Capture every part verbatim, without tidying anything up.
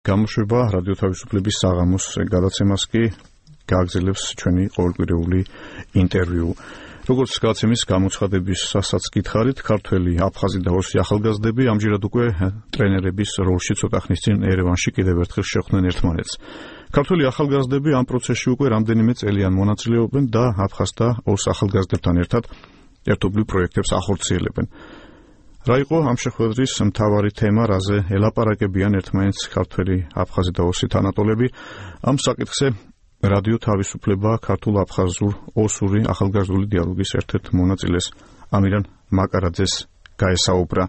გამოშვება რადიო თავისუფლების საღამოს გადაცემას კი გააგრძელებს ჩვენი ყოველკვირეული ინტერვიუ. როგორც გადაცემის გამოცხადებისასაც გითხარით, ქართველი, აფხაზი და ოსი ახალგაზრდები ამჯერად უკვე ტრენერების როლში ცოტა ხნის წინ ერევანში კიდევ ერთხელ შეხვდნენ ერთმანეთს. ქართველი ახალგაზრდები ამ პროცესში უკვე რამდენიმე წელიან მონაწილეობენ და აფხაზ და ოს ახალგაზრდებთან ერთად ერთობლივ პროექტებს ახორციელებენ. რა იყო ამ შეხვედრის მთავარი თემა, რაზე ელაპარაკებიან ერთმანეთს ქართველი, აფხაზი და ოსი თანატოლები? ამ საკითხზე რადიო თავისუფლება ქართულ-აფხაზურ ოსური ახალგაზრდული დიალოგის ერთ-ერთ მონაწილეს ამირან მაკარაძეს გაესაუბრა.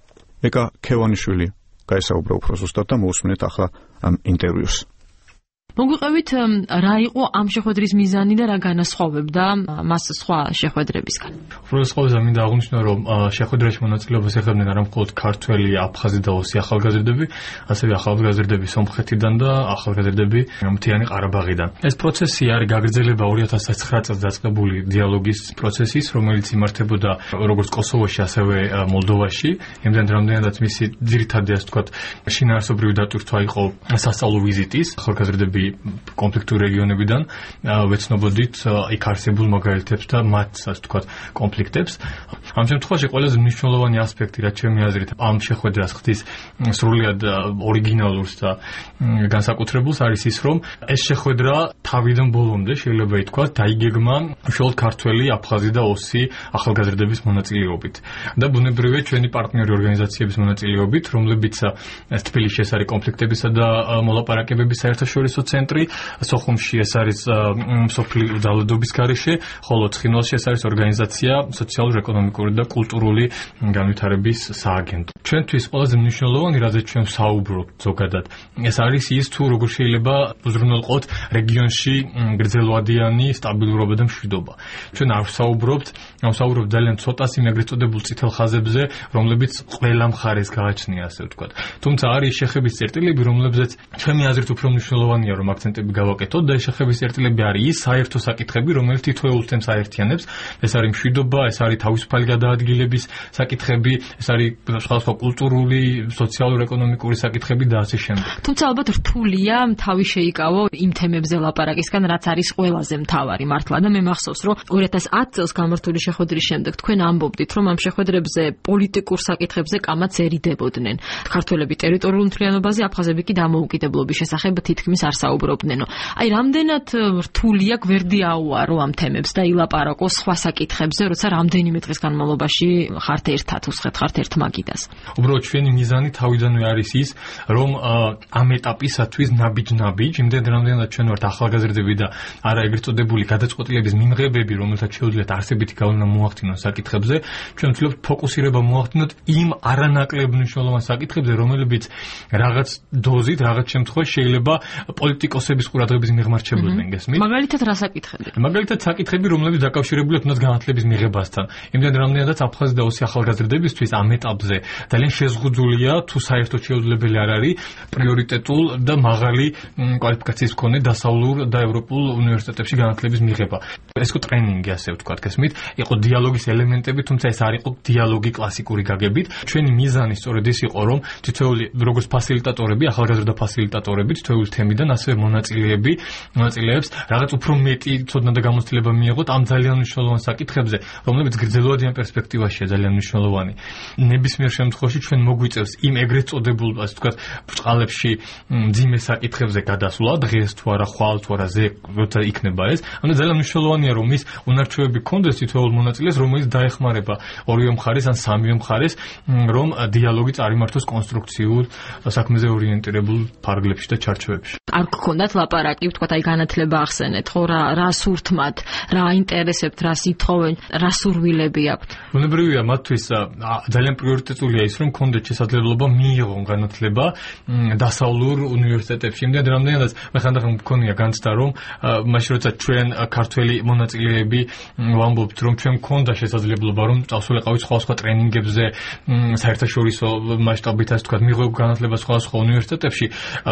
ეკა ქევანიშვილი გაესაუბრა უფრო ზუსტად და მოусმინეთ ახლა ამ ინტერვიუს. მოგვიყევით რა იყო ამ შეხვედრის მიზანი და რა განასხვავებდა მას სხვა შეხვედრებისგან? უბრალოდ მინდა აღვნიშნო, რომ შეხვედრაში მონაწილეობას იღებდნენ არა მხოლოდ ქართველი, აფხაზი და ოსი ახალგაზრდები, ასევე ახალგაზრდები სომხეთიდან და ახალგაზრდები მთიანი ყარაბაღიდან. ეს პროცესი არის გაგრძელება ორი ათას ცხრა წელს დაწყებული დიალოგის პროცესის, რომელიც იმართებოდა როგორც კოსოვოში, ასევე მოლდოვაში. იმდენ რამდენადაც მისი ძირითადი, ასე ვთქვათ, შინაარსობრივი დატვირთვა იყო სასწავლო ვიზიტის ახალგაზრდები კონფლიქტურ რეგიონებიდან ვეცნობოდით იქ არსებულ მაგალითებს და მათ, ასე ვთქვათ, კონფლიქტებს. ამ შემთხვევაში ყველაზე მნიშვნელოვანი ასპექტი, რაც ჩემი აზრით, ამ შეხვედრას ხდის სრულიად ორიგინალურს და განსაკუთრებულს, არის ის, რომ ეს შეხვედრა თავიდან ბოლომდე შეიძლება ითქვას დაიგეგმა უშუალოდ ქართველი, აფხაზი და ოსი ახალგაზრდების მონაწილეობით. და ბუნებრივია ჩვენი პარტნიორი ორგანიზაციების მონაწილეობით, რომლებიც თბილისში ეს არის კონფლიქტებისა და მოლაპარაკებების საერთაშორისო ცენტრი, სოხუმში ეს არის სოფლიო ძალადობის გარეშე, ხოლო ცხინვალში ეს არის ორგანიზაცია სოციალურ-ეკონომიკური და კულტურული განვითარების სააგენტო. ჩვენთვის ყველაზე მნიშვნელოვანი, რაზეც ჩვენ საუბრობთ ზოგადად, ეს არის ის, თუ როგორ შეიძლება უზრუნველყოთ რეგიონში გრძელვადიანი სტაბილურობა და მშვიდობა. ჩვენ არ ვსაუბრობთ, ვსაუბრობთ ძალიან ცოტას იმ ეგრეთ წოდებულ წითელ ხაზებზე, რომლებიც ყველა მხარეს გააჩნია, ასე ვთქვათ. თუმცა არის შეხების წერტილები, რომლებზეც ჩვენი აზრით უფრო მნიშვნელოვანია, რომ აქცენტები გავაკეთოთ და ეს შეხების წერტილები არის ის საერთო საკითხები, რომელიც თითოეულ თემს აერთიანებს. ეს არის მშვიდობა, ეს არის თავისუფალი გადაადგილების საკითხები, ეს არის სხვადასხვა კულტურული, სოციალურ-ეკონომიკური საკითხები და ასე შემდეგ. თუმცა ალბათ რთულია თავი შეიკავო იმ თემებზე ლაპარაკისგან, რაც არის ყველაზე მთავარი მართლა და მე მახსოვს, რომ ორი ათას ათ წელს გამართული შეხვედრის შემდეგ თქვენ ამბობდით, რომ ამ შეხვედრებზე პოლიტიკურ საკითხებზე კამაც ერიდებოდნენ. ქართველები ტერიტორიულ მთლიანობაზე, აფხაზები კი დამოუკიდებლობის შესახებ თითქმის არ საუბრობდნენო. აი, რამდენად რთულია გვერდი აუარო ამ თემებს და ილაპარაკო სხვა საკითხებზე, როცა რამდენიმე დღის განმავლობაში ხართ ერთად, უსხეთ ხართ ერთ მაგიდას. უბრალოდ ჩვენი მიზანი თავიდანვე არის ის, რომ ამ ეტაპისათვის ნაბიჯ-ნაბიჯ, იმდენ რამდენად ჩვენ ვართ ახალგაზრდები და არა ეგრეთ წოდებული გადაწყვეტილების მიმღებები, რომელთაც შეუძლიათ არსებითი გავლენა მოახდინონ საკითხებზე, ჩვენ ვცდილობთ ფოკუსირება მოახდინოთ იმ არანაკლებ მნიშვნელოვან საკითხებზე, რომლებიც რაღაც დოზით, რაღაც შემთხვევაში შეიძლება პოლიტიკოსების ყურადღების მიღმარჩებოდნენ, გესმით? მაგალითად რა საკითხები? მაგალითად საკითხები, რომლებიც დაკავშირებულია თუნდაც განათლების მიღებასთან. იმდენ რამდენადაც აფხაზი და ოსი ახალგაზრდებისთვის ამ ეტაპზე ძალიან შეზღუდულია, თუ საერთოდ შეუძლებელი არ არის პრიორიტეტულ და მაღალი კვალიფიკაციის მქონე დასავლურ და ევროპულ უნივერსიტეტებში განათლების მიღება. ეს იყო ტრენინგი, ასე ვთქვათ, გესმით? იყო დიალოგის ელემენტები, თუმცა ეს არ იყო დიალოგი კლასიკური გაგებით. ჩვენი მიზანი სწორედ ის იყო, რომ თითოეული როგორც ფასილიტატორები, ახალგაზრდა ფასილიტატორები თითოეულ თემიდან ასევე მონაწილეები, მონაწილეებს რაღაც უფრო მეტი ცოდნა და გამოცდილება მიიღოთ ამ ძალიან მნიშვნელოვან საკითხებზე, რომლებიც გრძელვადიან პერსპექტივაშია ძალიან მნიშვნელოვანი. ნებისმიერ შემთხვევაში ჩვენ მოგვიწევს იმ ეგრეთ წოდებულ, ასე ვთქვათ, ბრწყალებში მძიმე საკითხებზე გადასვლა, დღეს თუ არა, ხვალ თუ არა, ზე, როცა იქნება ეს. ანუ ძალიან მნიშვნელოვანია, რომ ის უნარჩვევები გქონდეს თითოეულ მონაწილეს, რომელიც დაეხმარება ორივე მხარეს ან სამივე მხარეს, რომ დიალოგი წარიმართოს კონსტრუქციულ, საქმეზე ორიენტირებულ ფარგლებში და ჩარჩოებში. არ გქონდათ ლაპარაკი, ვთქვათ, აი განათლება ახსენეთ, ხო, რა რა სურთმათ, რა აინტერესებთ, რა ითხოვენ, რა სურვილები აქვთ? ბუნებრივია, მათთვის ძალიან პრიორიტეტულია ის, რომ გქონდეთ შესაძლებლობა მიიღონ განათლება დასავლურ უნივერსიტეტებში. იმდენ რამდენადაც მე ხანდახან მქონია განცდა, რომ მაშინ როცა ჩვენ ქართველი მონაწილეები ვამბობთ, რომ ჩვენ მქონდა შესაძლებლობა, რომ წავსულიყავით სხვა-სხვა ტრენინგებზე, საერთაშორისო მასშტაბით, ასე ვთქვათ, მიიღო განათლება სხვა-სხვა უნივერსიტეტებში,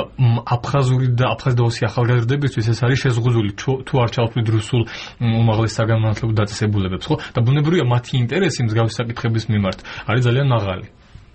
აფხაზური და აფხაზი და ოსი ახალგაზრდებისთვის ეს არის შეზღუდული, თუ არ ჩავთვლით რუსულ უმაღლეს საგანმანათლებლო დაწესებულებებს, ხო? და ბუნებრივია მათი ინტერესი მსგავსი საკითხების მიმართ არის ძალიან მაღალი.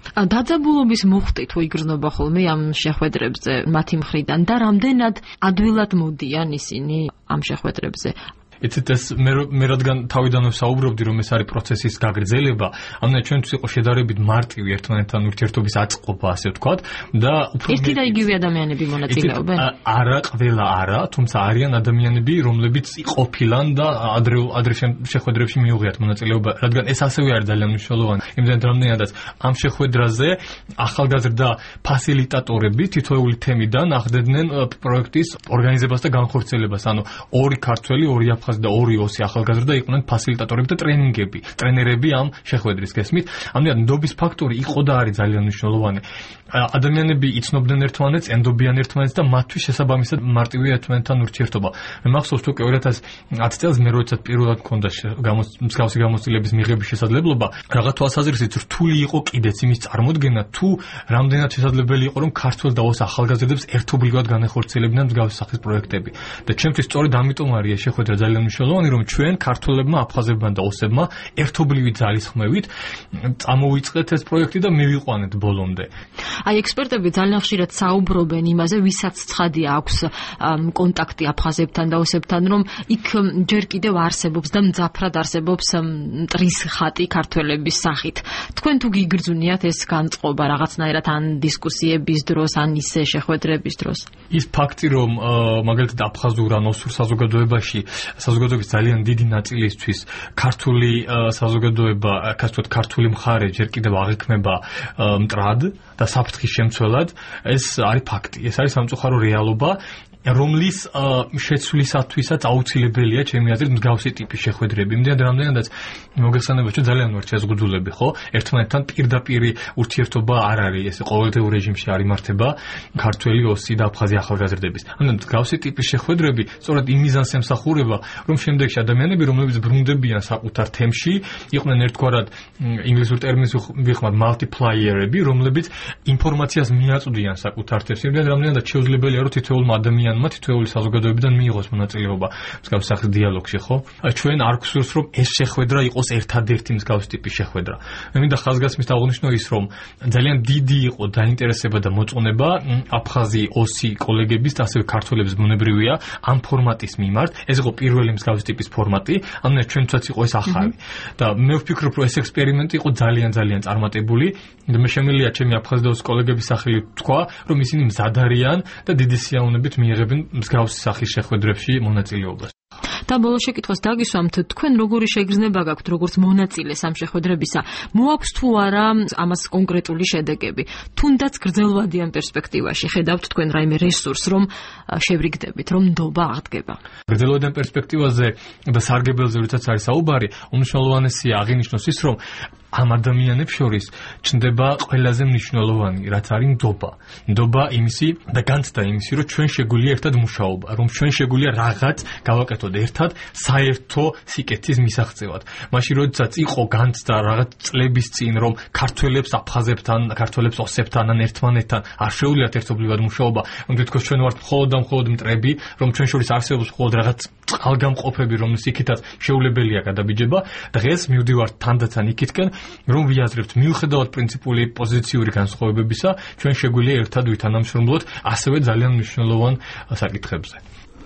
დაძაბულობის მოხდით თუ იგრძნობა ხოლმე ამ შეხვედრებზე მათი მხრიდან და რამდენად ადვილად მოდიან ისინი ამ შეხვედრებზე? იცით ეს მე მე რადგან თავიდანვე საუბრობდი რომ ეს არის პროცესის გაგრძელება, ამიტომ ჩვენთვის იყო შედარებით მარტივი ერთმანეთთან ურთიერთობის აწყობა, ასე ვთქვათ, და უფრო ერთი და იგივე ადამიანები მონაწილეობენ? არა, ყველა არა, თუმცა არიან ადამიანები, რომლებიც ყოფილან და ადრე ადრე შეხვედრებში მიუღიათ მონაწილეობა, რადგან ეს ასევე არის ძალიან მნიშვნელოვანი. იმდენ რამდენადაც ამ შეხვედრაზე ახალგაზრდა ფასილიტატორები თითოეული თემიდან ახდედნენ პროექტის ორგანიზებას და განხორციელებას, ანუ ორი ქართველი, ორი აფხაზი და ორი ოსი ახალგაზრდა იყვნენ ფასილიტატორები და ტრენინგები, ტრენერები ამ შეხვედრის გესმით. ამიტომ ნდობის ფაქტორი იყო და არის ძალიან მნიშვნელოვანი. ადამიანები იცნობდნენ ერთმანეთს, ენდობიან ერთმანეთს და მათთვის შესაბამისად მარტივია ერთმანეთთან ურთიერთობა. მე მახსოვს თუ ორი ათას ათი წელს მე როდესაც პირველად მქონდა მსგავსი გამოცდილების მიღების შესაძლებლობა, რაღაც თვალსაზრისით რთული იყო კიდეც იმის წარმოდგენა, თუ რამდენად შესაძლებელი იყო რომ ქართველ და ოს ახალგაზრდებს ერთობლივად განეხორციელებდნენ მსგავსი სახის პროექტები. და ჩემთვის სწორედ ამიტომ არის შეხვედრა ძალიან მნიშვნელოვანი, რომ ჩვენ ქართველებმა, აფხაზებმა და ოსებმა ერთობლივი ძალისხმევით წამოვიწყეთ ეს პროექტი და მივიყვანეთ ბოლომდე. აი ექსპერტები ძალიან ხშირად საუბრობენ იმაზე, ვისაც ცხადია აქვს კონტაქტი აფხაზებთან და ოსებთან, რომ იქ ჯერ კიდევ არსებობს და მძაფრად არსებობს მტრის ხატი ქართველების სახით. თქვენ თუ გიგრძვნიათ ეს განწყობა რაღაცნაირად ან დისკუსიების დროს, ან ისე შეხვედრების დროს? ის ფაქტი, რომ მაგალითად აფხაზურ ან ოსურ საზოგადოებაში საზოგადოების ძალიან დიდი ნაწილისთვის ქართული საზოგადოება, ასე ვთქვათ, ქართული მხარე ჯერ კიდევ აღიქმება მტრად და საფრთხის შემცველად, ეს არის ფაქტი, ეს არის სამწუხარო რეალობა, რომლის შეცვლისათვისაც აუცილებელია ჩემი აზრით მსგავსი ტიპის შეხვედრები. იმდენად რამდენადაც მოგეხსენება ჩვენ ძალიან ვართ შეზღუდულები, ხო? ერთმანეთთან პირდაპირი ურთიერთობა არ არის, ეს ყოველდღიურ რეჟიმში არ იმართება ქართველი, ოსი და აფხაზი ახალგაზრდების. ამიტომ მსგავსი ტიპის შეხვედრები სწორედ იმ მიზანს ემსახურება, რომ შემდეგში ადამიანები, რომლებიც ბრუნდებიან საკუთარ თემში, იყვნენ ერთგვარად ინგლისურ ტერმინს ვიხმართ multiplier-ები, რომლებიც ინფორმაციას მიაწვდიან საკუთარ თემს. იმდენად რამდენადაც შეუძლებელია რომ თითოეულმა ადამიანმა თითოეული საზოგადოებიდან მიიღოს მონაწილეობა მსგავს სახის დიალოგში, ხო? ჩვენ არ გვსურს რომ ეს შეხვედრა იყოს ერთადერთი მსგავს ტიპის შეხვედრა. მე მინდა ხაზგასმის აღნიშნო ის, რომ ძალიან დიდი იყო დაინტერესება და მოწონება აფხაზი, ოსი კოლეგების და ასევე ქართველების ბუნებრივია ამ ფორმატის მიმართ. ეს იყო პირველი მსგავს ტიპის ფორმატი, ამიტომ ჩვენთვისაც იყო ეს ახალი. და მე ვფიქრობ, რომ ეს ექსპერიმენტი იყო ძალიან ძალიან წარმატებული და მე შემიძლია ჩემი აფხაზი და ოსი კოლეგების სახელით თქვა, რომ ისინი მზად არიან და დიდი სიამოვნებით მიიღებენ მსგავსი სახის შეხვედრებში მონაწილეობას. და ბოლო შეკითხვას დაგისვამთ, თქვენ როგორი შეგრძნება გაქვთ როგორც მონაწილეს ამ შეხვედრებისა? მოაქვს თუ არა ამას კონკრეტული შედეგები? თუნდაც გრძელვადიან პერსპექტივაში ხედავთ თქვენ რაიმე რესურს, რომ შევრიგდებით, რომ ნდობა აღდგება? გრძელვადიან პერსპექტივაზე და სარგებელზე როდესაც არის საუბარი, უმნიშვნელოვანესია აღინიშნოს ის, რომ ამ ადამიანებს შორის ჩნდება ყველაზე მნიშვნელოვანი, რაც არის ნდობა. ნდობა იმისი და განცდა იმისი, რომ ჩვენ შეგვიძლია ერთად მუშაობა, რომ ჩვენ შეგვიძლია რაღაც გავაკეთოთ ერთად საერთო სიკეთის მისაღწევად. მაშინ როდესაც იყო განცდა რაღაც წლების წინ, რომ ქართველებს აფხაზებთან, ქართველებს ოსებთან ან ერთმანეთთან არ შეუძლიათ ერთობლივად მუშაობა, რომ თითქოს ჩვენ ვართ მხოლოდ და მხოლოდ მტრები, რომ ჩვენ შორის არსებობს მხოლოდ რაღაც წყალგამყოფები, რომლის იქითაც შეუძლებელია გადაბიჯება. დღეს მივდივართ თანდათან იქითკენ, რომ ვიაზრებთ მიუხედავად პრინციპული პოზიციური განსხვავებებისა, ჩვენ შეგვიძლია ერთად ვითანამშრომლოთ ასევე ძალიან მნიშვნელოვან საკითხებზე.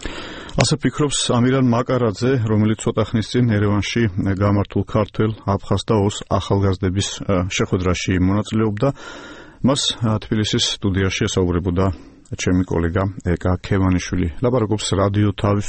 ასე ფიქრობს ამირან მაკარაძე, რომელიც ცოტა ხნის წინ ერევანში გამართულ ქართველ, აფხაზ და ოს ახალგაზრდების შეხვედრაში მონაწილეობდა. მას თბილისის სტუდიაში ესაუბრებოდა ჩემი კოლეგა ეკა ქევანიშვილი. ლაპარაკობს რადიო თავის